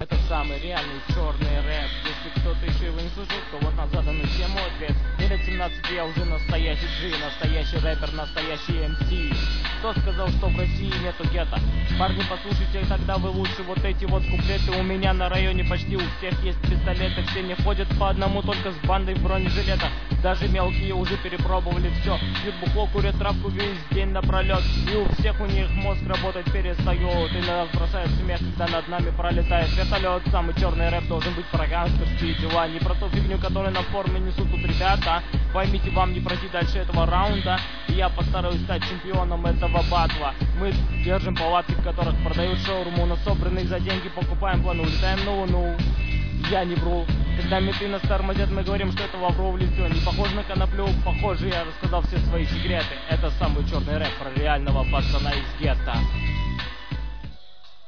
Это самый реальный черный рэп. Если кто-то еще его не слышал, то вот на заданную тему ответ. Мне лет 17, я уже настоящий G, настоящий рэпер, настоящий МС. Кто сказал, что в России нету гетто? Парни, послушайте, тогда вы лучше вот эти вот куплеты. У меня на районе почти у всех есть пистолеты. Все не ходят по одному, только с бандой в бронежилетах. Даже мелкие уже перепробовали все. Пьют бухло, курят травку весь день напролет. И у всех у них мозг работать перестает. И нас бросает смех, когда над нами пролетает вертолет. Самый черный рэп должен быть про гангстерские дела. Не про ту фигню, которую на форме несут тут ребята. Поймите, вам не пройти дальше этого раунда. И я постараюсь стать чемпионом этого батла. Мы держим палатки, в которых продают шаурму. На собранные за деньги покупаем планы, улетаем на луну. Я не вру. Когда менты нас тормозят, мы говорим, что это лавровый листья. Не похоже на коноплю, похоже, я рассказал все свои секреты. Это самый черный рэп про реального пацана из гетто.